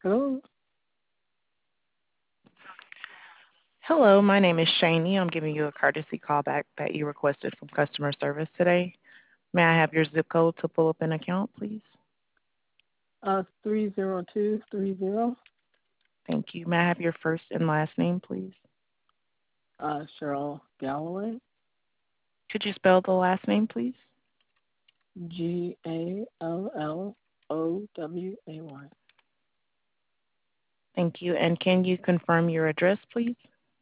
Hello. Hello, my name is Shani. I'm giving you a courtesy call back that you requested from customer service today. May I have your zip code to pull up an account, please? 30230. Thank you. May I have your first and last name, please? Cheryl Galloway. Could you spell the last name, please? Galloway. Thank you. And can you confirm your address, please?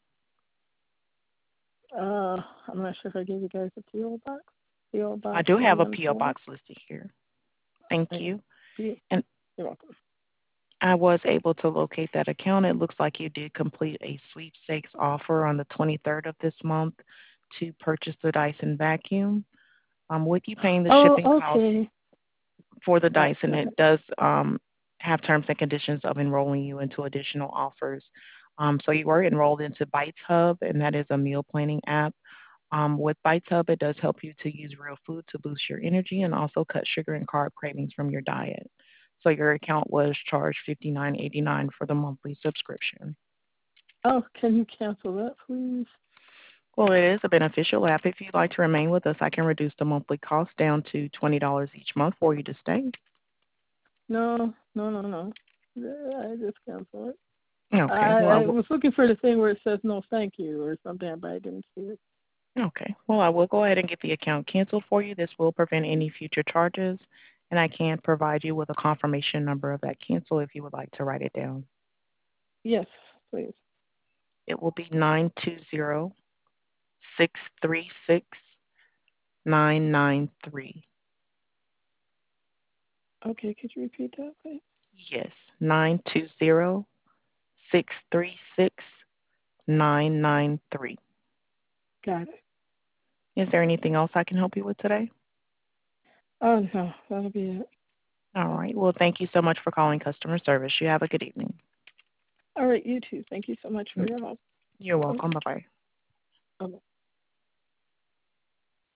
I'm not sure if I gave you guys a PO box. PO I box do have a P.O. 114. box listed here. Thank Hey, you. you're And welcome. I was able to locate that account. It looks like you did complete a sweepstakes offer on the 23rd of this month to purchase the Dyson vacuum. With you paying the Oh, shipping cost okay. for the Got Dyson, got it it. does have terms and conditions of enrolling you into additional offers. So you were enrolled into Bites Hub, and that is a meal planning app. With Bites Hub, it does help you to use real food to boost your energy and also cut sugar and carb cravings from your diet. So your account was charged $59.89 for the monthly subscription. Oh, can you cancel that, please? Well, it is a beneficial app. If you'd like to remain with us, I can reduce the monthly cost down to $20 each month for you to stay. No, no, no, no. I just cancel it. Okay. I was looking for the thing where it says no thank you or something, but I didn't see it. Okay. Well, I will go ahead and get the account canceled for you. This will prevent any future charges, and I can provide you with a confirmation number of that cancel if you would like to write it down. Yes, please. It will be 920-636-993. Okay, could you repeat that, please? Yes, 920-636-993. Got it. Is there anything else I can help you with today? Oh, no, that'll be it. All right. Well, thank you so much for calling customer service. You have a good evening. All right, you too. Thank you so much for your help. You're Okay. welcome. Bye-bye. Bye-bye.